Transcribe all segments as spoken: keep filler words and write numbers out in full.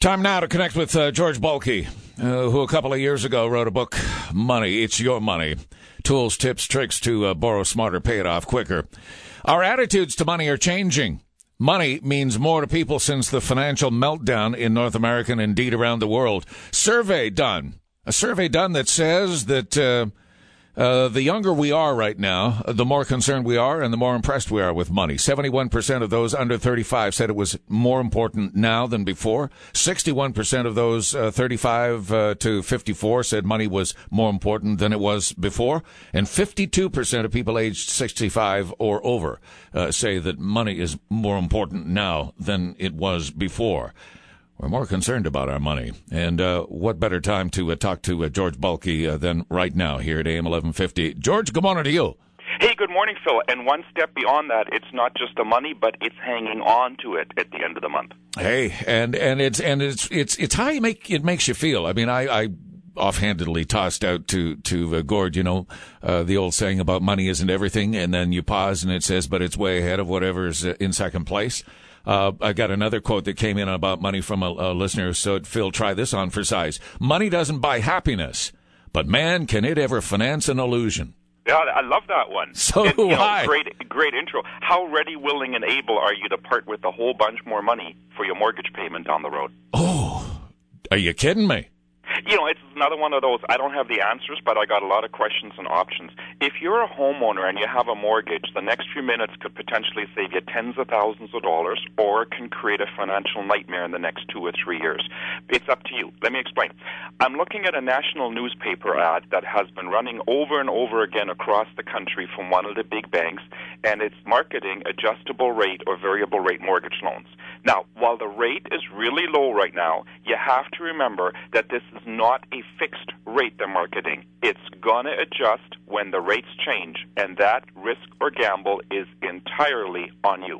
Time now to connect with uh, George Balke, uh, who a couple of years ago wrote a book, Money, It's Your Money. Tools, tips, tricks to uh, borrow smarter, pay it off quicker. Our attitudes to money are changing. Money means more to people since the financial meltdown in North America and indeed around the world. Survey done. A survey done that says that uh, uh, the younger we are right now, the more concerned we are and the more impressed we are with money. seventy-one percent of those under thirty-five said it was more important now than before. sixty-one percent of those uh, thirty-five uh, to fifty-four said money was more important than it was before. And fifty-two percent of people aged sixty-five or over uh, say that money is more important now than it was before. We're more concerned about our money. And uh, what better time to uh, talk to uh, George Balke uh, than right now here at A M eleven fifty. George, good morning to you. Hey, good morning, Phil. And one step beyond that, it's not just the money, but it's hanging on to it at the end of the month. Hey, and and it's and it's it's it's how you make it makes you feel. I mean, I, I offhandedly tossed out to to uh, Gord, you know, uh, the old saying about money isn't everything, and then you pause and it says, but it's way ahead of whatever's uh, in second place. Uh, I got another quote that came in about money from a, a listener. So, Phil, try this on for size. Money doesn't buy happiness, but man, can it ever finance an illusion? Yeah, I love that one. So and, do you know, I. Great, great intro. How ready, willing, and able are you to part with a whole bunch more money for your mortgage payment down the road? Oh, are you kidding me? You know, it's another one of those, I don't have the answers, but I got a lot of questions and options. If you're a homeowner and you have a mortgage, the next few minutes could potentially save you tens of thousands of dollars, or it can create a financial nightmare in the next two or three years. It's up to you. Let me explain. I'm looking at a national newspaper ad that has been running over and over again across the country from one of the big banks, and it's marketing adjustable rate or variable rate mortgage loans. Now, while the rate is really low right now, you have to remember that this is not a fixed rate they're marketing. It's going to adjust when the rates change, and that risk or gamble is entirely on you.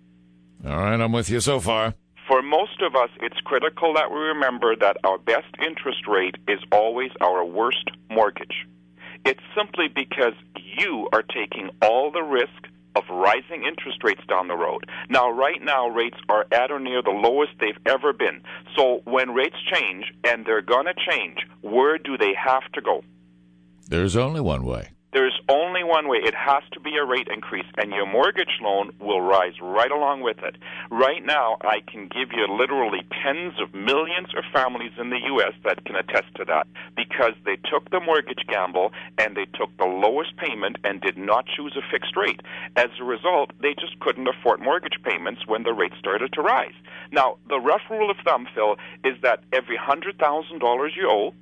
All right, I'm with you so far. For most of us, it's critical that we remember that our best interest rate is always our worst mortgage. It's simply because you are taking all the risk of rising interest rates down the road. Now, right now, rates are at or near the lowest they've ever been. So when rates change, and they're going to change, where do they have to go? There's only one way. There's only one way. It has to be a rate increase, and your mortgage loan will rise right along with it. Right now, I can give you literally tens of millions of families in the U S that can attest to that, because they took the mortgage gamble and they took the lowest payment and did not choose a fixed rate. As a result, they just couldn't afford mortgage payments when the rates started to rise. Now, the rough rule of thumb, Phil, is that every one hundred thousand dollars you owe,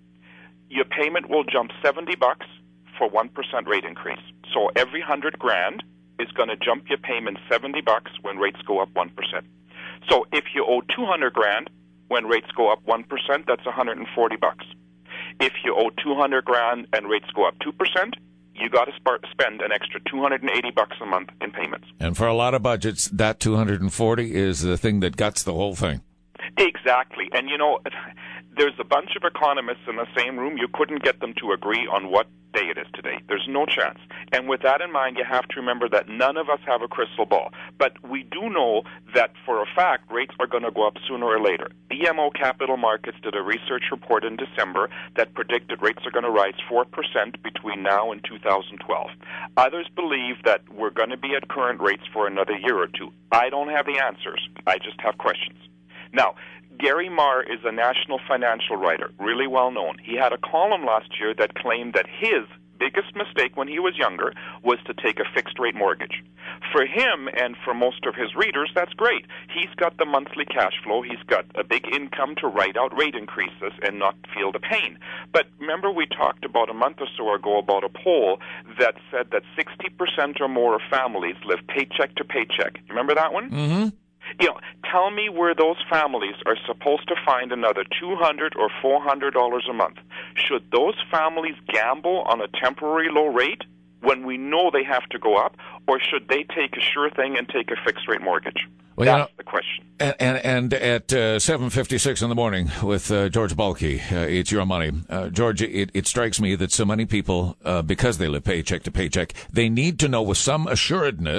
your payment will jump seventy bucks for one percent rate increase. So every one hundred grand is going to jump your payment seventy bucks when rates go up one percent. So if you owe two hundred grand when rates go up one percent, that's one hundred forty bucks. If you owe two hundred grand and rates go up two percent, you got to spend an extra two hundred eighty bucks a month in payments. And for a lot of budgets, that two hundred forty is the thing that guts the whole thing. Exactly. And you know, there's a bunch of economists in the same room. You couldn't get them to agree on what day it is today. There's no chance. And with that in mind, you have to remember that none of us have a crystal ball. But we do know that for a fact, rates are going to go up sooner or later. B M O Capital Markets did a research report in December that predicted rates are going to rise four percent between now and two thousand twelve. Others believe that we're going to be at current rates for another year or two. I don't have the answers. I just have questions. Now, Gary Marr is a national financial writer, really well known. He had a column last year that claimed that his biggest mistake when he was younger was to take a fixed-rate mortgage. For him and for most of his readers, that's great. He's got the monthly cash flow. He's got a big income to write out rate increases and not feel the pain. But remember, we talked about a month or so ago about a poll that said that sixty percent or more of families live paycheck to paycheck. Remember that one? Mm-hmm. You know, tell me where those families are supposed to find another two hundred dollars or four hundred dollars a month. Should those families gamble on a temporary low rate when we know they have to go up, or should they take a sure thing and take a fixed-rate mortgage? Well, That's you know, the question. And, and, and at uh, seven fifty-six in the morning with uh, George Balke, uh, It's Your Money. Uh, George, it, it strikes me that so many people, uh, because they live paycheck to paycheck, they need to know with some assuredness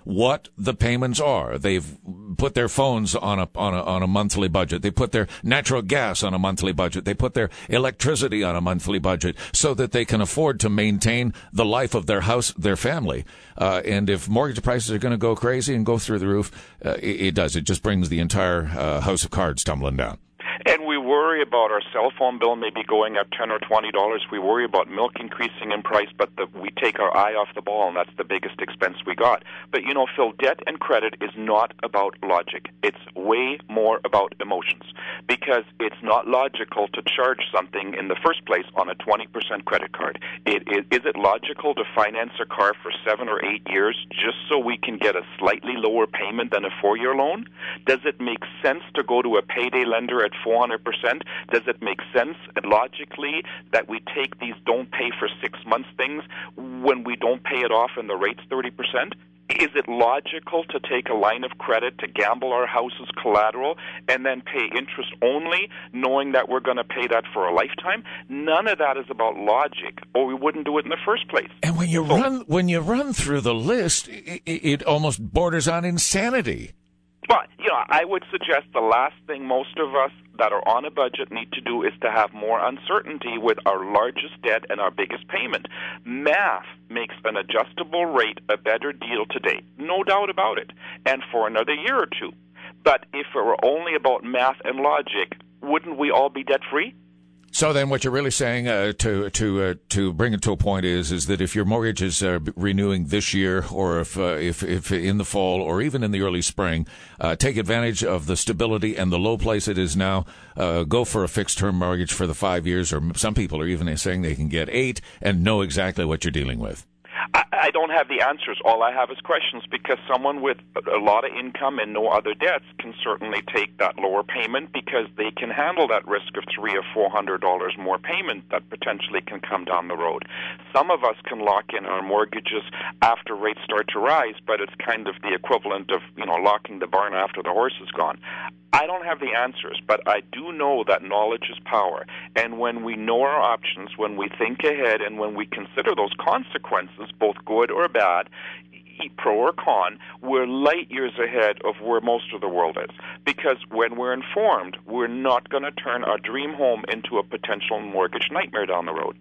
what the payments are. They've put their phones on a on a on a monthly budget. They put their natural gas on a monthly budget. They put their electricity on a monthly budget so that they can afford to maintain the life of their house, their family. Uh, and if mortgage prices are going to go crazy and go through the roof, uh, it, it does. It just brings the entire uh, house of cards tumbling down. And we worry about our cell phone bill maybe going up ten or twenty dollars. We worry about milk increasing in price, but the, we take our eye off the ball, and that's the biggest expense we got. But, you know, Phil, debt and credit is not about logic. It's way more about emotions, because it's not logical to charge something in the first place on a twenty percent credit card. It, it, is it logical to finance a car for seven or eight years just so we can get a slightly lower payment than a four-year loan? Does it make sense to go to a payday lender at four hundred percent? Does it make sense logically that we take these don't pay for six months things when we don't pay it off and the rate's thirty percent? Is it logical to take a line of credit to gamble our house as collateral and then pay interest only, knowing that we're going to pay that for a lifetime? None of that is about logic, or we wouldn't do it in the first place. And when you so, run when you run through the list, it, it almost borders on insanity. But, you know, I would suggest the last thing most of us that are on a budget need to do is to have more uncertainty with our largest debt and our biggest payment. Math makes an adjustable rate a better deal today, no doubt about it, and for another year or two. But if it were only about math and logic, wouldn't we all be debt-free? So then, what you're really saying, uh, to to uh, to bring it to a point, is is that if your mortgage is uh, renewing this year, or if uh, if if in the fall, or even in the early spring, uh, take advantage of the stability and the low place it is now. Uh, go for a fixed term mortgage for the five years, or some people are even saying they can get eight, and know exactly what you're dealing with. I, I don't have the answers. All I have is questions, because someone with a lot of income and no other debts can certainly take that lower payment because they can handle that risk of three or four hundred dollars more payment that potentially can come down the road. Some of us can lock in our mortgages after rates start to rise, but it's kind of the equivalent of, you know, locking the barn after the horse is gone. I don't have the answers, but I do know that knowledge is power. And when we know our options, when we think ahead, and when we consider those consequences, both good or bad, pro or con, we're light years ahead of where most of the world is. Because when we're informed, we're not going to turn our dream home into a potential mortgage nightmare down the road.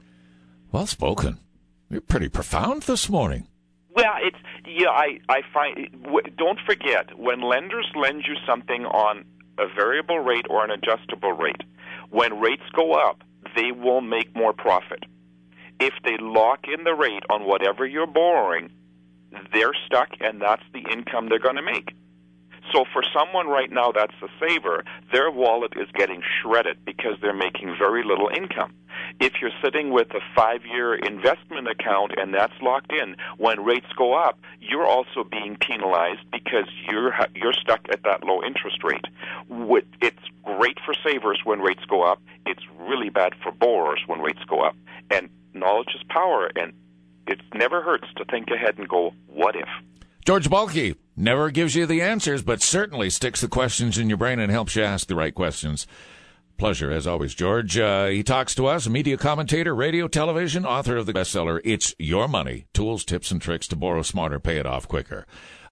Well spoken. You're pretty profound this morning. Well, it's yeah. I I find don't forget, when lenders lend you something on a variable rate or an adjustable rate, when rates go up, they will make more profit. If they lock in the rate on whatever you're borrowing, they're stuck, and that's the income they're going to make. So for someone right now that's a saver, their wallet is getting shredded because they're making very little income. If you're sitting with a five-year investment account and that's locked in, when rates go up, you're also being penalized because you're you're stuck at that low interest rate. It's great for savers when rates go up. It's really bad for borrowers when rates go up. And knowledge is power, and it never hurts to think ahead and go, what if? George Balke never gives you the answers, but certainly sticks the questions in your brain and helps you ask the right questions. Pleasure, as always, George. Uh, he talks to us, a media commentator, radio, television, author of the bestseller, It's Your Money, Tools, Tips, and Tricks to Borrow Smarter, Pay It Off Quicker.